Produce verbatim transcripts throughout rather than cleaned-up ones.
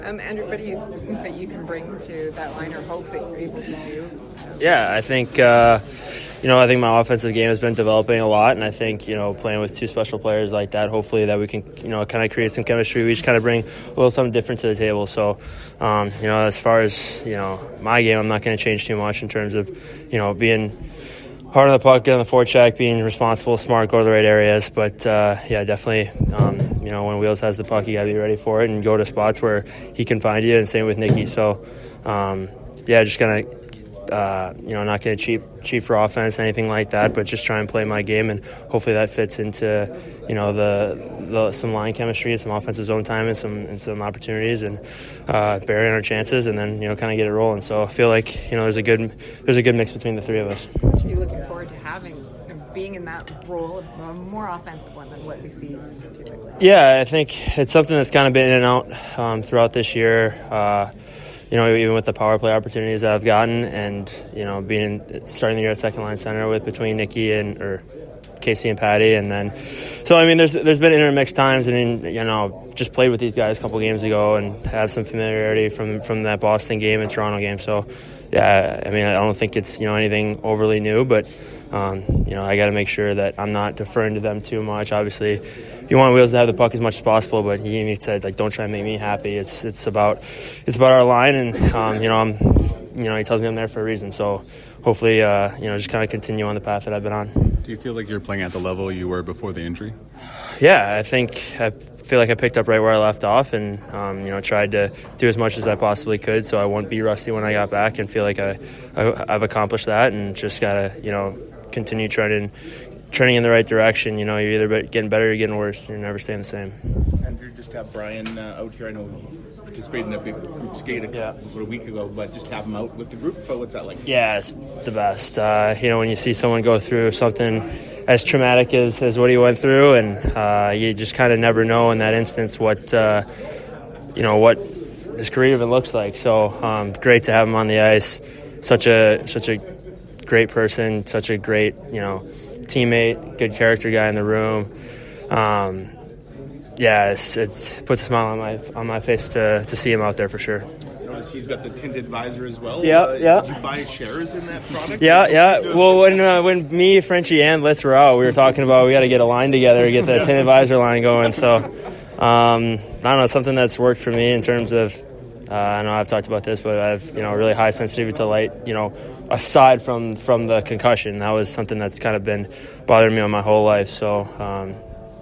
Um, Andrew, what do you think that you can bring to that line or hope that you're able to do? Yeah, I think, uh, you know, I think my offensive game has been developing a lot, and I think, you know, playing with two special players like that, hopefully that we can, you know, kind of create some chemistry. We just kind of bring a little something different to the table. So, um, you know, as far as, you know, my game, I'm not going to change too much in terms of, you know, being hard on the puck, getting the forecheck, being responsible, smart, go to the right areas. But, uh, yeah, definitely, um, you know, when Wheels has the puck, you got to be ready for it and go to spots where he can find you, and same with Nicky. So, um, yeah, just going to, uh, you know, not going to cheat, cheat for offense, anything like that, but just try and play my game, and hopefully that fits into, you know, the, the some line chemistry and some offensive zone time and some and some opportunities, and uh, burying our chances, and then, you know, kind of get it rolling. So I feel like, you know, there's a good there's a good mix between the three of us. Are you looking forward to having being in that role, a more offensive one than what we see typically? Yeah, I think it's something that's kind of been in and out um, throughout this year. Uh, You know, even with the power play opportunities that I've gotten, and, you know, being starting the year at second line center with between Nicky and or Casey and Patty, and then so I mean, there's there's been intermixed times, and you know, just played with these guys a couple games ago and had some familiarity from from that Boston game and Toronto game. So yeah, I mean, I don't think it's, you know, anything overly new, but um, you know, I got to make sure that I'm not deferring to them too much. Obviously, you want Wheels to have the puck as much as possible, but he, he said, like, don't try and make me happy. It's it's about it's about our line, and um, you know, I'm you know, he tells me I'm there for a reason. So hopefully, uh, you know, just kind of continue on the path that I've been on. Do you feel like you're playing at the level you were before the injury? Yeah, I think I feel like I picked up right where I left off, and um, you know, tried to do as much as I possibly could so I wouldn't be rusty when I got back, and feel like I, I I've accomplished that, and just gotta, you know, continue trending trending in the right direction. You know, you're either getting better or you're getting worse. You're never staying the same. Andrew, just have Brian uh, out here. I know he participated in a big group skate a, yeah. about a week ago, but just have him out with the group. But what's that like? Yeah, it's the best. Uh, you know, when you see someone go through something as traumatic as, as what he went through, and uh, you just kind of never know in that instance what uh, you know what his career even looks like. So um, great to have him on the ice. Such a such a great person, such a great, you know, teammate, good character guy in the room. Um, yeah, it's, it's puts a smile on my on my face to to see him out there for sure. Notice he's got the tinted visor as well. Yeah, uh, yeah. Did you buy shares in that product? Yeah, yeah. Well, when uh, when me, Frenchie, and Litz were out, we were talking about we got to get a line together to get the tinted visor line going. So, um, I don't know, something that's worked for me in terms of. Uh, I know I've talked about this, but I've, you know, really high sensitivity to light. You know, aside from from the concussion, that was something that's kind of been bothering me on my whole life. So, um,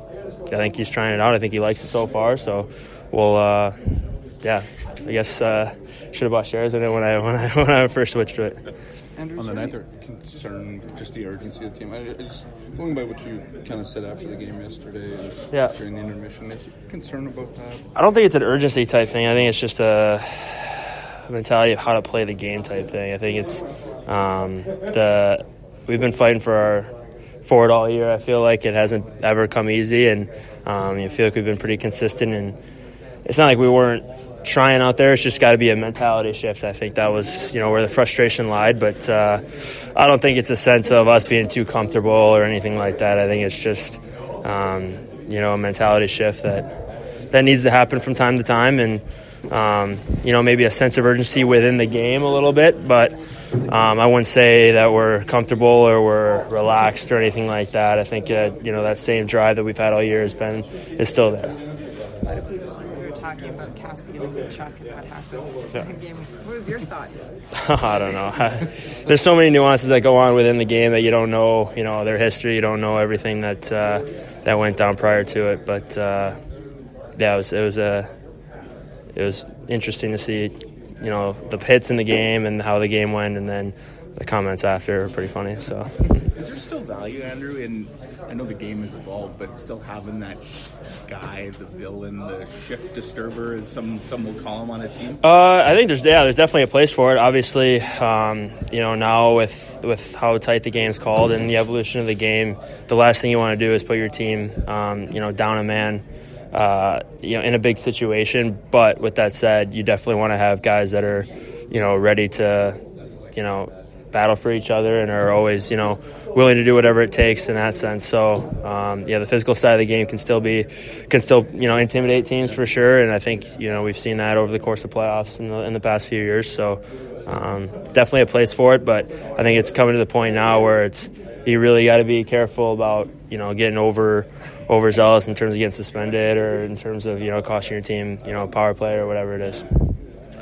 I think he's trying it out. I think he likes it so far. So, we'll, uh, yeah, I guess uh, should have bought shares in it when I when I when I first switched to it. Andrew, on the night, they're concerned just the urgency of the team. I, I just going by what you kind of said after the game yesterday and yeah. during the intermission, is you concerned about that? I don't think it's an urgency type thing. I think it's just a mentality of how to play the game type thing. I think it's um, the we've been fighting for our for it all year. I feel like it hasn't ever come easy, and um, I feel like we've been pretty consistent. And it's not like we weren't trying out there. It's just got to be a mentality shift. I think that was, you know, where the frustration lied, but uh, I don't think it's a sense of us being too comfortable or anything like that. I think it's just um, you know, a mentality shift that that needs to happen from time to time, and um, you know, maybe a sense of urgency within the game a little bit, but um, I wouldn't say that we're comfortable or we're relaxed or anything like that. I think uh, you know, that same drive that we've had all year has been is still there. What if we were talking about Cassie and Chuck and what happened yeah. in the game? What was your thought? I don't know. There's so many nuances that go on within the game that you don't know, you know, their history. You don't know everything that uh, that went down prior to it. But uh, yeah, it was it was a it was interesting to see, you know, the hits in the game and how the game went, and then the comments after were pretty funny. So, is there still value, Andrew, in, I know the game has evolved, but still having that guy, the villain, the shift disturber, as some some will call him on a team? Uh, I think there's yeah, there's definitely a place for it. Obviously, um, you know, now with with how tight the game's called and the evolution of the game, the last thing you want to do is put your team, um, you know, down a man, uh, you know, in a big situation. But with that said, you definitely want to have guys that are, you know, ready to, you know, battle for each other and are always, you know, willing to do whatever it takes in that sense. So, um, yeah, the physical side of the game can still be, can still, you know, intimidate teams for sure. And I think, you know, we've seen that over the course of playoffs in the, in the past few years. So um, definitely a place for it. But I think it's coming to the point now where it's, you really got to be careful about, you know, getting over overzealous in terms of getting suspended or in terms of, you know, costing your team, you know, power play or whatever it is.